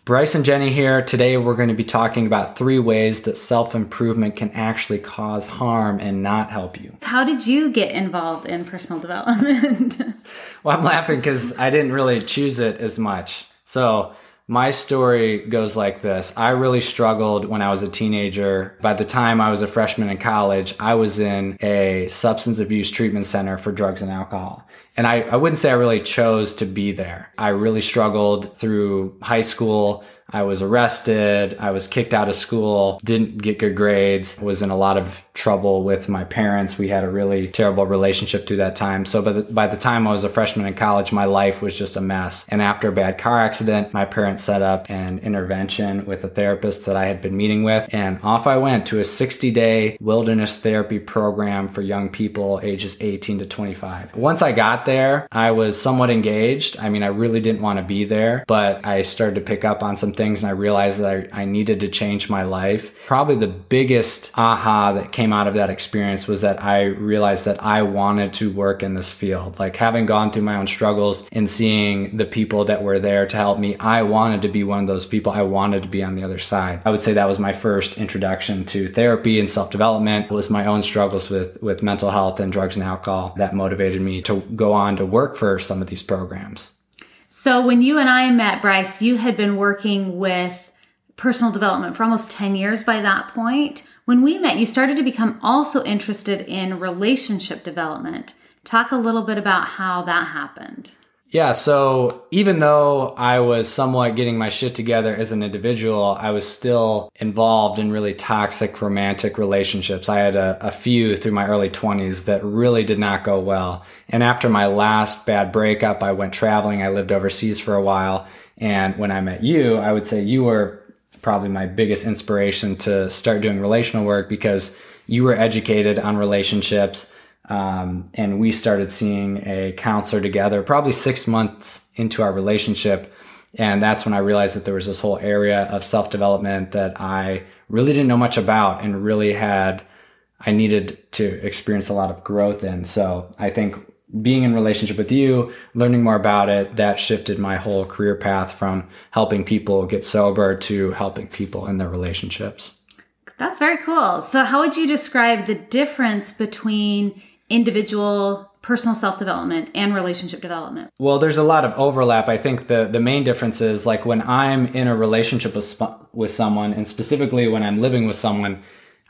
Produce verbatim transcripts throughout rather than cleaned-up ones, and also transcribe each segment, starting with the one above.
Bryce and Jenny here. Today we're going to be talking about three ways that self-improvement can actually cause harm and not help you. How did you get involved in personal development? Well, I'm laughing because I didn't really choose it as much. So my story goes like this. I really struggled when I was a teenager. By the time I was a freshman in college, I was in a substance abuse treatment center for drugs and alcohol. And I, I wouldn't say I really chose to be there. I really struggled through high school. I was arrested. I was kicked out of school, didn't get good grades, was in a lot of trouble with my parents. We had a really terrible relationship through that time. So by the, by the time I was a freshman in college, my life was just a mess. And after a bad car accident, my parents set up an intervention with a therapist that I had been meeting with. And off I went to a sixty-day wilderness therapy program for young people ages eighteen to twenty-five. Once I got there, I was somewhat engaged. I mean, I really didn't want to be there, but I started to pick up on some things and I realized that I, I needed to change my life. Probably the biggest aha that came out of that experience was that I realized that I wanted to work in this field. Like having gone through my own struggles and seeing the people that were there to help me, I wanted to be one of those people. I wanted to be on the other side. I would say that was my first introduction to therapy and self-development. It was my own struggles with, with mental health and drugs and alcohol that motivated me to go on to work for some of these programs. So when you and I met, Bryce, you had been working with personal development for almost ten years by that point. When we met, you started to become also interested in relationship development. Talk a little bit about how that happened. Yeah, so even though I was somewhat getting my shit together as an individual, I was still involved in really toxic romantic relationships. I had a, a few through my early twenties that really did not go well. And after my last bad breakup, I went traveling. I lived overseas for a while. And when I met you, I would say you were probably my biggest inspiration to start doing relational work because you were educated on relationships. Um, and we started seeing a counselor together probably six months into our relationship. And that's when I realized that there was this whole area of self-development that I really didn't know much about and really had, I needed to experience a lot of growth in. So I think being in relationship with you, learning more about it, that shifted my whole career path from helping people get sober to helping people in their relationships. That's very cool. So how would you describe the difference between individual personal self-development and relationship development? Well, there's a lot of overlap. I think the, the main difference is like when I'm in a relationship with, sp- with someone, and specifically when I'm living with someone,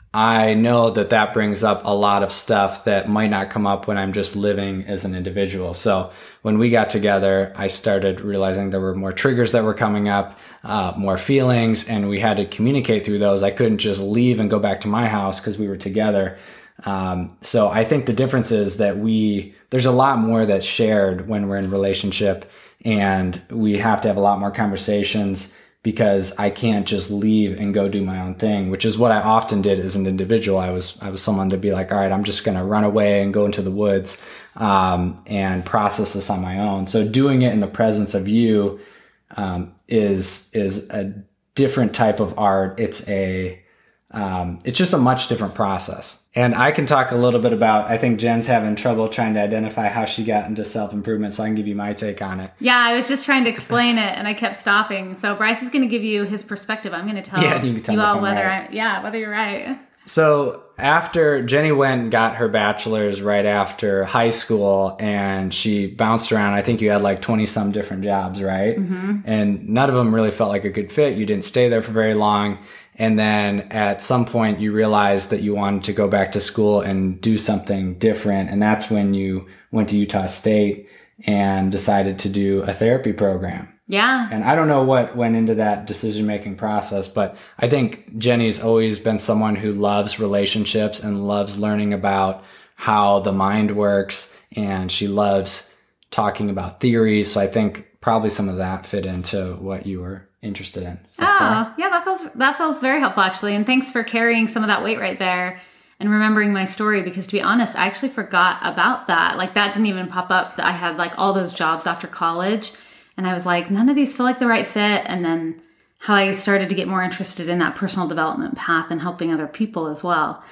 I know that that brings up a lot of stuff that might not come up when I'm just living as an individual. So when we got together, I started realizing there were more triggers that were coming up, uh, more feelings, and we had to communicate through those. I couldn't just leave and go back to my house because we were together. Um, so I think the difference is that we, there's a lot more that's shared when we're in relationship, and we have to have a lot more conversations because I can't just leave and go do my own thing, which is what I often did as an individual. I was, I was someone to be like, all right, I'm just going to run away and go into the woods, um, and process this on my own. So doing it in the presence of you, um, is, is a different type of art. It's a, Um, it's just a much different process. And I can talk a little bit about, I think Jen's having trouble trying to identify how she got into self-improvement, so I can give you my take on it. Yeah, I was just trying to explain it and I kept stopping. So Bryce is going to give you his perspective. I'm going to tell, yeah, you, can tell you me all if I'm whether right. I, yeah, whether you're right. So after Jenny went and got her bachelor's right after high school, and she bounced around, I think you had like twenty some different jobs, right? Mm-hmm. And none of them really felt like a good fit. You didn't stay there for very long. And then at some point you realized that you wanted to go back to school and do something different. And that's when you went to Utah State and decided to do a therapy program. Yeah. And I don't know what went into that decision-making process, but I think Jenny's always been someone who loves relationships and loves learning about how the mind works. And she loves talking about theories. So I think probably some of that fit into what you were interested in. Oh, fair? yeah, that feels that feels very helpful, actually. And thanks for carrying some of that weight right there and remembering my story, because to be honest, I actually forgot about that. Like that didn't even pop up, that I had like all those jobs after college. And I was like, none of these feel like the right fit. And then how I started to get more interested in that personal development path and helping other people as well.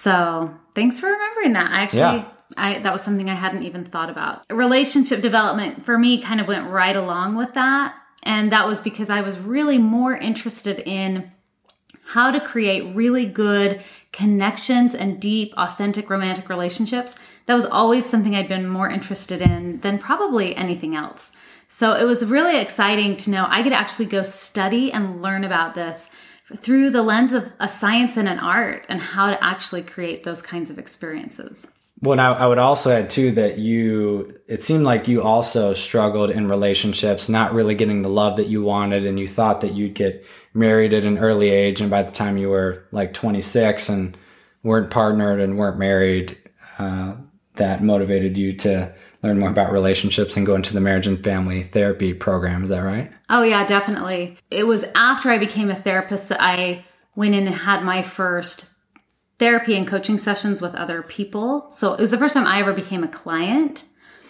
So thanks for remembering that. I actually, yeah. I that was something I hadn't even thought about. Relationship development for me kind of went right along with that. And that was because I was really more interested in how to create really good connections and deep, authentic romantic relationships. That was always something I'd been more interested in than probably anything else. So it was really exciting to know I could actually go study and learn about this through the lens of a science and an art and how to actually create those kinds of experiences. Well, and I, I would also add too that you, it seemed like you also struggled in relationships, not really getting the love that you wanted, and you thought that you'd get married at an early age, and by the time you were like twenty-six and weren't partnered and weren't married, uh, that motivated you to learn more about relationships and go into the marriage and family therapy program. Is that right? Oh yeah, definitely. It was after I became a therapist that I went in and had my first therapy and coaching sessions with other people. So it was the first time I ever became a client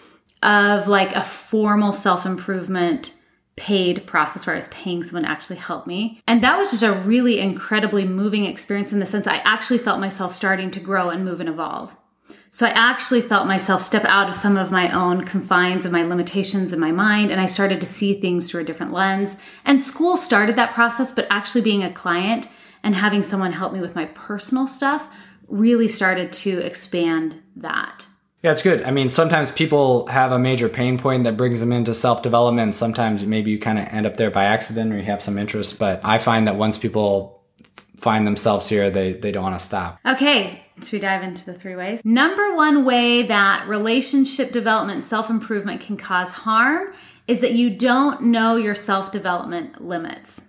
of like a formal self-improvement paid process where I was paying someone to actually help me. And that was just a really incredibly moving experience in the sense I actually felt myself starting to grow and move and evolve. So I actually felt myself step out of some of my own confines and my limitations in my mind, and I started to see things through a different lens. And school started that process, but actually being a client and having someone help me with my personal stuff really started to expand that. Yeah, it's good. I mean, sometimes people have a major pain point that brings them into self-development. Sometimes maybe you kind of end up there by accident or you have some interest. But I find that once people find themselves here, they, they don't want to stop. Okay, so we dive into the three ways. Number one way that relationship development, self-improvement can cause harm is that you don't know your self-development limits.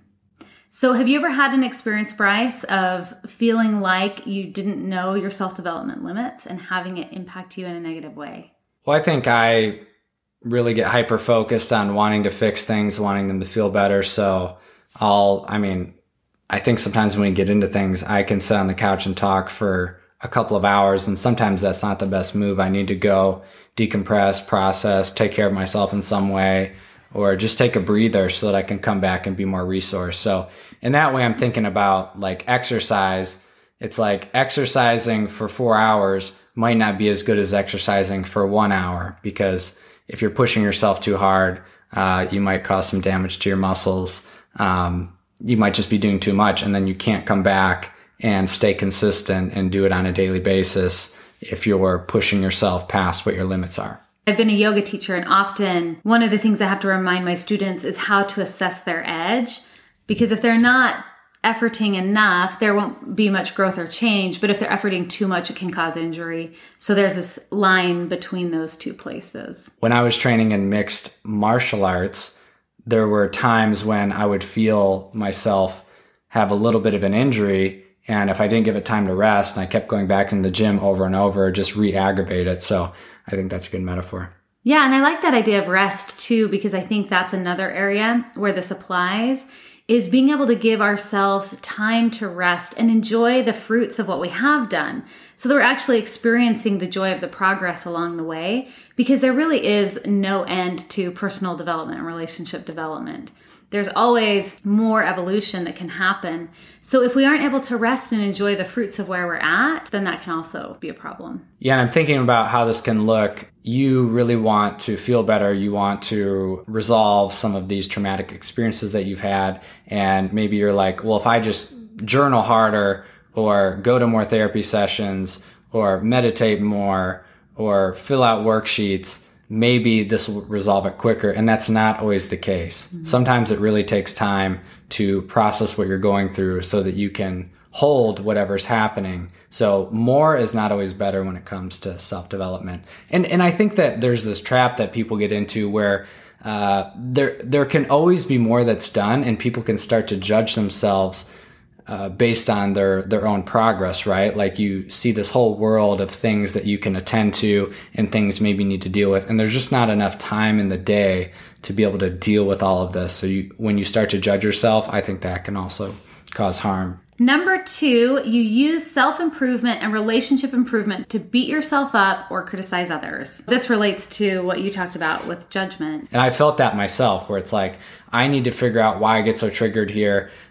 So have you ever had an experience, Bryce, of feeling like you didn't know your self-development limits and having it impact you in a negative way? Well, I think I really get hyper-focused on wanting to fix things, wanting them to feel better. So I'll, I mean, I think sometimes when we get into things, I can sit on the couch and talk for a couple of hours, and sometimes that's not the best move. I need to go decompress, process, take care of myself in some way, or just take a breather so that I can come back and be more resourced. So in that way, I'm thinking about like exercise. It's like exercising for four hours might not be as good as exercising for one hour, because if you're pushing yourself too hard, uh, you might cause some damage to your muscles. Um, you might just be doing too much, and then you can't come back and stay consistent and do it on a daily basis if you're pushing yourself past what your limits are. I've been a yoga teacher, and often one of the things I have to remind my students is how to assess their edge, because if they're not efforting enough, there won't be much growth or change. But if they're efforting too much, it can cause injury. So there's this line between those two places. When I was training in mixed martial arts, there were times when I would feel myself have a little bit of an injury, and if I didn't give it time to rest and I kept going back in the gym over and over, just re-aggravate it. So I think that's a good metaphor. Yeah, and I like that idea of rest too, because I think that's another area where this applies, is being able to give ourselves time to rest and enjoy the fruits of what we have done. So that we're actually experiencing the joy of the progress along the way, because there really is no end to personal development and relationship development. There's always more evolution that can happen. So if we aren't able to rest and enjoy the fruits of where we're at, then that can also be a problem. Yeah, and I'm thinking about how this can look. You really want to feel better. You want to resolve some of these traumatic experiences that you've had. And maybe you're like, well, if I just journal harder or go to more therapy sessions or meditate more or fill out worksheets, maybe this will resolve it quicker. And that's not always the case. Mm-hmm. Sometimes it really takes time to process what you're going through so that you can hold whatever's happening. So more is not always better when it comes to self-development. And and I think that there's this trap that people get into where uh, there there can always be more that's done, and people can start to judge themselves Uh, based on their, their own progress, right? Like you see this whole world of things that you can attend to and things maybe you need to deal with. And there's just not enough time in the day to be able to deal with all of this. So you, when you start to judge yourself, I think that can also cause harm. Number two, you use self-improvement and relationship improvement to beat yourself up or criticize others. This relates to what you talked about with judgment. And I felt that myself, where it's like, I need to figure out why I get so triggered here.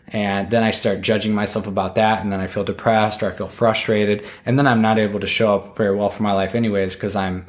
And then I start judging myself about that. And then I feel depressed or I feel frustrated. And then I'm not able to show up very well for my life anyways, because I'm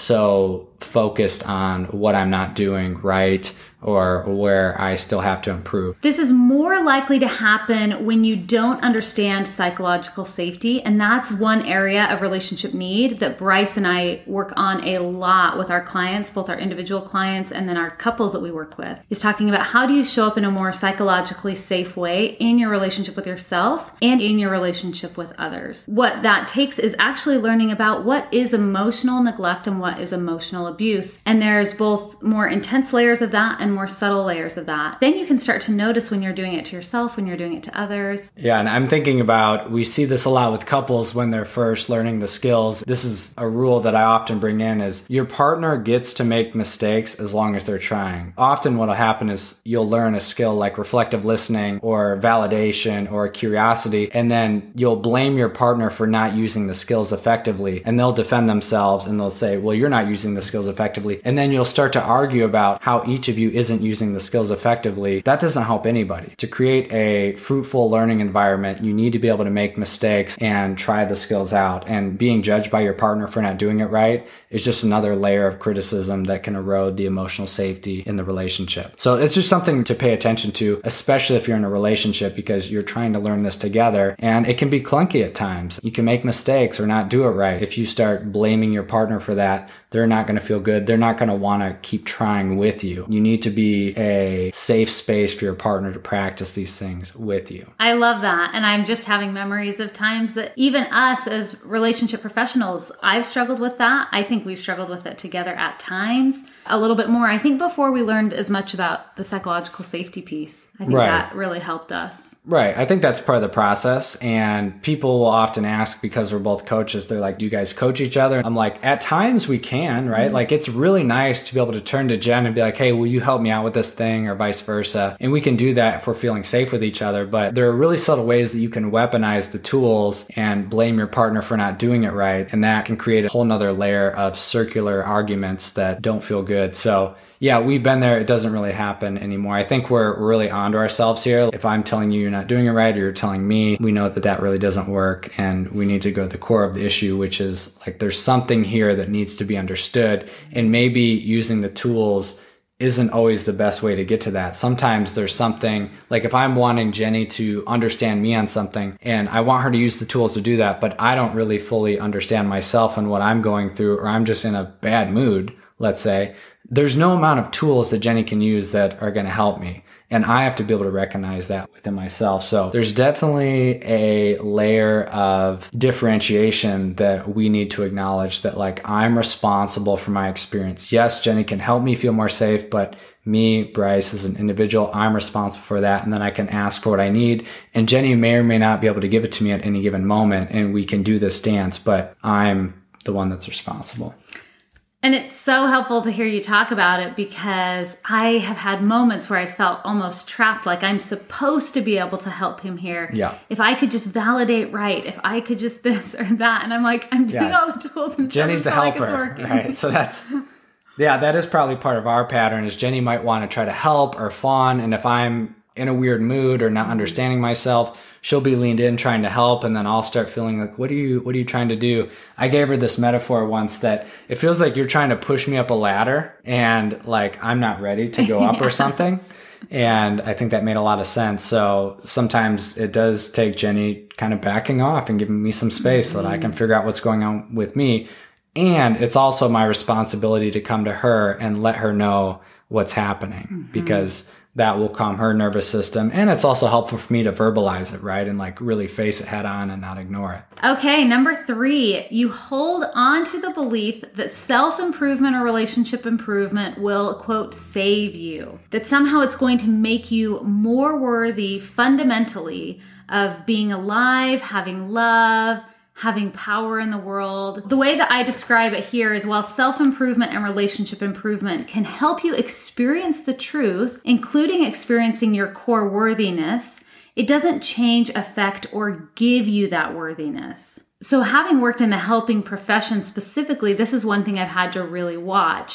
so focused on what I'm not doing right or where I still have to improve. This is more likely to happen when you don't understand psychological safety. And that's one area of relationship need that Bryce and I work on a lot with our clients, both our individual clients and then our couples that we work with, is talking about how do you show up in a more psychologically safe way in your relationship with yourself and in your relationship with others. What that takes is actually learning about what is emotional neglect and what is emotional abuse. And there's both more intense layers of that and more subtle layers of that. Then you can start to notice when you're doing it to yourself, when you're doing it to others. Yeah, and I'm thinking about, we see this a lot with couples when they're first learning the skills. This is a rule that I often bring in is your partner gets to make mistakes as long as they're trying. Often what will happen is you'll learn a skill like reflective listening or validation or curiosity, and then you'll blame your partner for not using the skills effectively, and they'll defend themselves and they'll say, well, you're not using the skills effectively. And then you'll start to argue about how each of you isn't using the skills effectively. That doesn't help anybody. To create a fruitful learning environment, you need to be able to make mistakes and try the skills out. And being judged by your partner for not doing it right is just another layer of criticism that can erode the emotional safety in the relationship. So it's just something to pay attention to, especially if you're in a relationship, because you're trying to learn this together and it can be clunky at times. You can make mistakes or not do it right. If you start blaming your partner for that, they're not going to feel good. They're not going to want to keep trying with you. You need to be a safe space for your partner to practice these things with you. I love that. And I'm just having memories of times that even us as relationship professionals, I've struggled with that. I think we've struggled with it together at times a little bit more. I think before we learned as much about the psychological safety piece, I think right. that really helped us. Right. I think that's part of the process. And people will often ask, because we're both coaches, they're like, do you guys coach each other? I'm like, at times we can, right? Mm-hmm. Like it's really nice to be able to turn to Jen and be like, hey, will you help me out with this thing, or vice versa? And we can do that if we're feeling safe with each other. But there are really subtle ways that you can weaponize the tools and blame your partner for not doing it right. And that can create a whole nother layer of circular arguments that don't feel good. So yeah, we've been there. It doesn't really happen anymore. I think we're really onto ourselves here. If I'm telling you you're not doing it right, or you're telling me, we know that that really doesn't work. And we need to go to the core of the issue, which is like, there's something here that needs to be understood. And maybe using the tools isn't always the best way to get to that. Sometimes there's something, like if I'm wanting Jenny to understand me on something and I want her to use the tools to do that, but I don't really fully understand myself and what I'm going through, or I'm just in a bad mood, let's say, there's no amount of tools that Jenny can use that are going to help me. And I have to be able to recognize that within myself. So there's definitely a layer of differentiation that we need to acknowledge, that like I'm responsible for my experience. Yes, Jenny can help me feel more safe, but me, Bryce, as an individual, I'm responsible for that. And then I can ask for what I need. And Jenny may or may not be able to give it to me at any given moment. And we can do this dance, but I'm the one that's responsible. And it's so helpful to hear you talk about it, because I have had moments where I felt almost trapped, like I'm supposed to be able to help him here. Yeah. If I could just validate right, if I could just this or that. And I'm like, I'm doing yeah. all the tools and Jenny's the helper, like it's working. Right? So that's, yeah, that is probably part of our pattern, is Jenny might want to try to help or fawn. And if I'm in a weird mood or not understanding myself, she'll be leaned in trying to help, and then I'll start feeling like, what are you what are you trying to do? I gave her this metaphor once that it feels like you're trying to push me up a ladder and like I'm not ready to go up yeah. or something. And I think that made a lot of sense. So sometimes it does take Jenny kind of backing off and giving me some space mm-hmm. so that I can figure out what's going on with me. And it's also my responsibility to come to her and let her know what's happening, mm-hmm. because that will calm her nervous system. And it's also helpful for me to verbalize it, right? And like really face it head on and not ignore it. Okay, number three, you hold on to the belief that self-improvement or relationship improvement will, quote, save you. That somehow it's going to make you more worthy fundamentally of being alive, having love, having power in the world. The way that I describe it here is, while self-improvement and relationship improvement can help you experience the truth, including experiencing your core worthiness, it doesn't change, affect, or give you that worthiness. So having worked in the helping profession specifically, this is one thing I've had to really watch,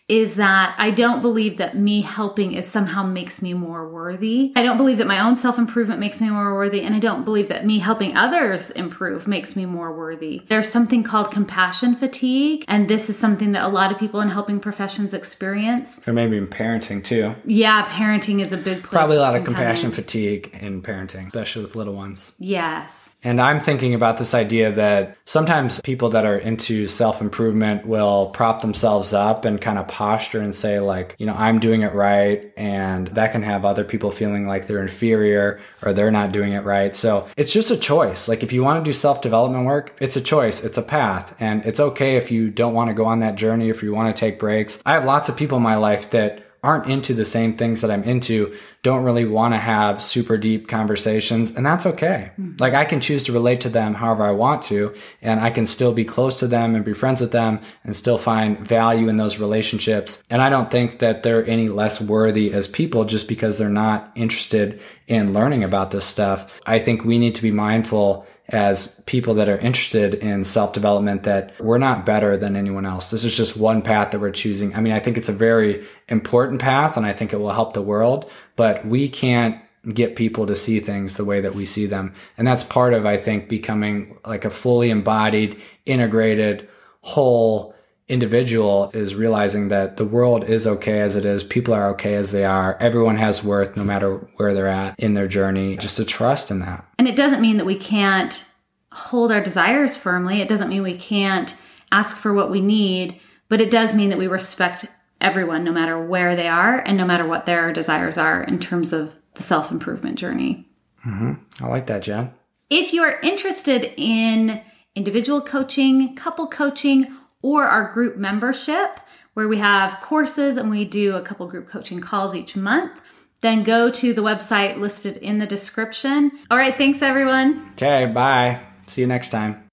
is that I don't believe that me helping is somehow makes me more worthy. I don't believe that my own self-improvement makes me more worthy. And I don't believe that me helping others improve makes me more worthy. There's something called compassion fatigue. And this is something that a lot of people in helping professions experience. Or maybe in parenting too. Yeah, parenting is a big place. Probably a lot of compassion fatigue in parenting, especially with little ones. Yes. And I'm thinking about this idea that sometimes people that are into self-improvement will prop themselves up and kind of posture and say like, you know, I'm doing it right. And that can have other people feeling like they're inferior or they're not doing it right. So it's just a choice. Like if you want to do self-development work, it's a choice. It's a path. And it's okay if you don't want to go on that journey, if you want to take breaks. I have lots of people in my life that aren't into the same things that I'm into, don't really want to have super deep conversations, and that's okay. Mm-hmm. Like I can choose to relate to them however I want to, and I can still be close to them and be friends with them and still find value in those relationships. And I don't think that they're any less worthy as people just because they're not interested in learning about this stuff. I think we need to be mindful as people that are interested in self-development that we're not better than anyone else. This is just one path that we're choosing. I mean, I think it's a very important path and I think it will help the world, but we can't get people to see things the way that we see them. And that's part of, I think, becoming like a fully embodied, integrated, whole individual is realizing that the world is okay as it is. People are okay as they are. Everyone has worth no matter where they're at in their journey. Just to trust in that. And it doesn't mean that we can't hold our desires firmly. It doesn't mean we can't ask for what we need, but it does mean that we respect everyone no matter where they are and no matter what their desires are in terms of the self-improvement journey. Mm-hmm. I like that, Jen. If you are interested in individual coaching, couple coaching, or our group membership, where we have courses and we do a couple group coaching calls each month, then go to the website listed in the description. All right, thanks everyone. Okay, bye. See you next time.